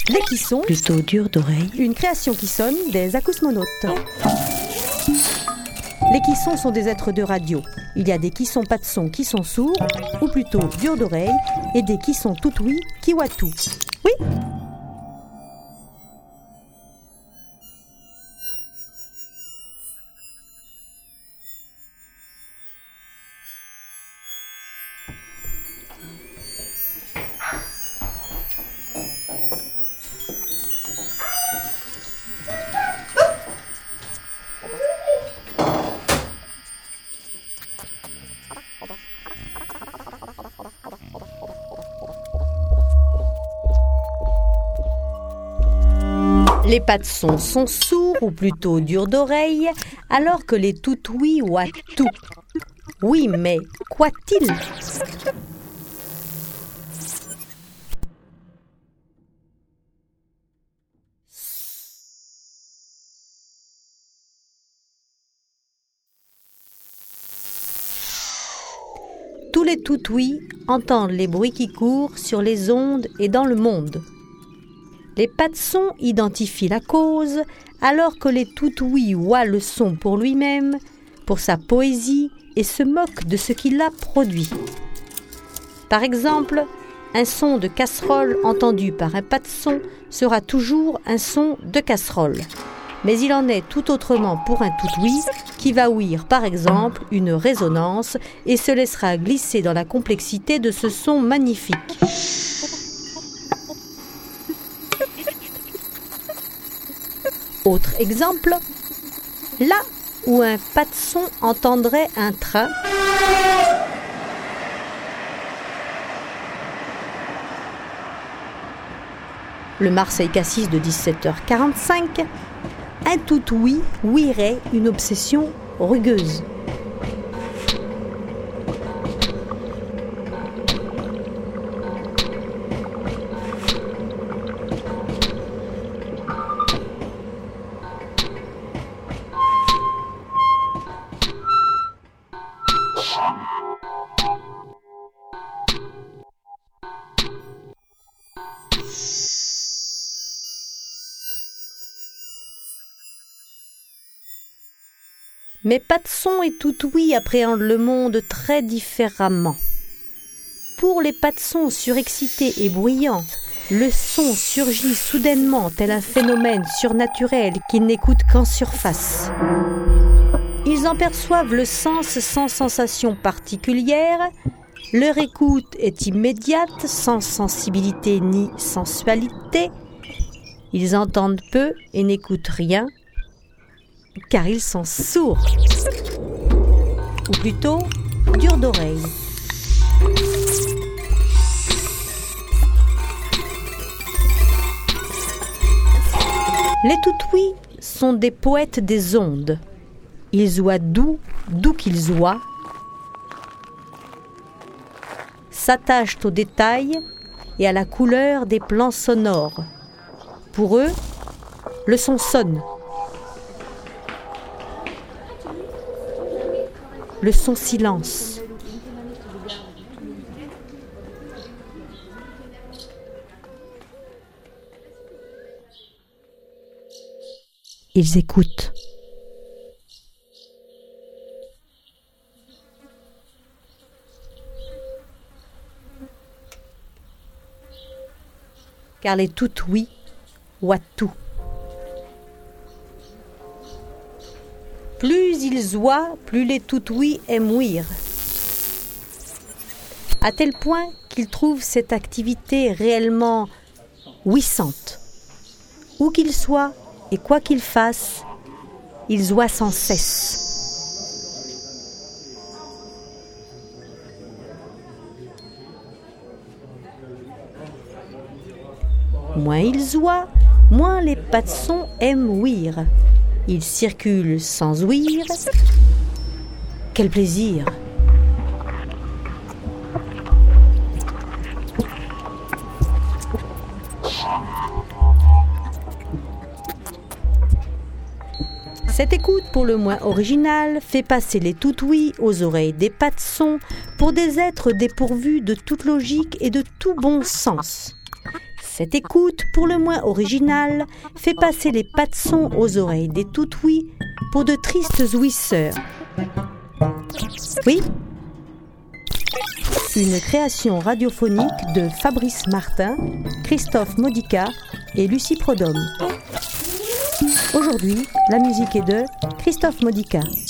Les Kissons, plutôt dur d'oreille. Une création qui sonne des acousmonautes. Les Kissons sont des êtres de radio. Il y a des Kissons pas de son qui sont sourds, ou plutôt durs d'oreille, et des Kissons tout oui qui voient tout. Oui. Les pas de son sont sourds ou plutôt durs d'oreille, alors que les tout-oui voient tout. Oui, mais quoi-t-il ? Tous les tout-oui entendent les bruits qui courent sur les ondes et dans le monde. Les pas de son identifient la cause, alors que les tout-oui voient le son pour lui-même, pour sa poésie, et se moquent de ce qui l'a produit. Par exemple, un son de casserole entendu par un pas de son sera toujours un son de casserole. Mais il en est tout autrement pour un tout-oui qui va ouïr par exemple une résonance et se laissera glisser dans la complexité de ce son magnifique. Autre exemple, là où un pas de son entendrait un train, le Marseille-Cassis de 17h45, un tout-oui ouïrait une obsession rugueuse. Mais pas de son et tout-oui appréhendent le monde très différemment. Pour les pas de son surexcités et bruyants, le son surgit soudainement tel un phénomène surnaturel qu'ils n'écoutent qu'en surface. Ils en perçoivent le sens sans sensation particulière, leur écoute est immédiate, sans sensibilité ni sensualité. Ils entendent peu et n'écoutent rien, car ils sont sourds, ou plutôt durs d'oreille. Les tout-oui sont des poètes des ondes. Ils oient d'où qu'ils oient, s'attachent aux détails et à la couleur des plans sonores. Pour eux, le son sonne. Le son silence. Ils écoutent. Car les tout-oui voient tout. Plus ils oient, plus les tout-oui aiment ouïr. À tel point qu'ils trouvent cette activité réellement ouissante. Où qu'ils soient et quoi qu'ils fassent, ils oient sans cesse. Moins ils oient, moins les pas de son aiment ouïr. Ils circulent sans ouïr. Quel plaisir! Cette écoute pour le moins originale fait passer les tout-oui aux oreilles des pas de son pour des êtres dépourvus de toute logique et de tout bon sens. Cette écoute, pour le moins originale, fait passer les pas de son aux oreilles des toutouis pour de tristes ouisseurs. Oui, une création radiophonique de Fabrice Martin, Christophe Modica et Lucie Prodhomme. Aujourd'hui, la musique est de Christophe Modica.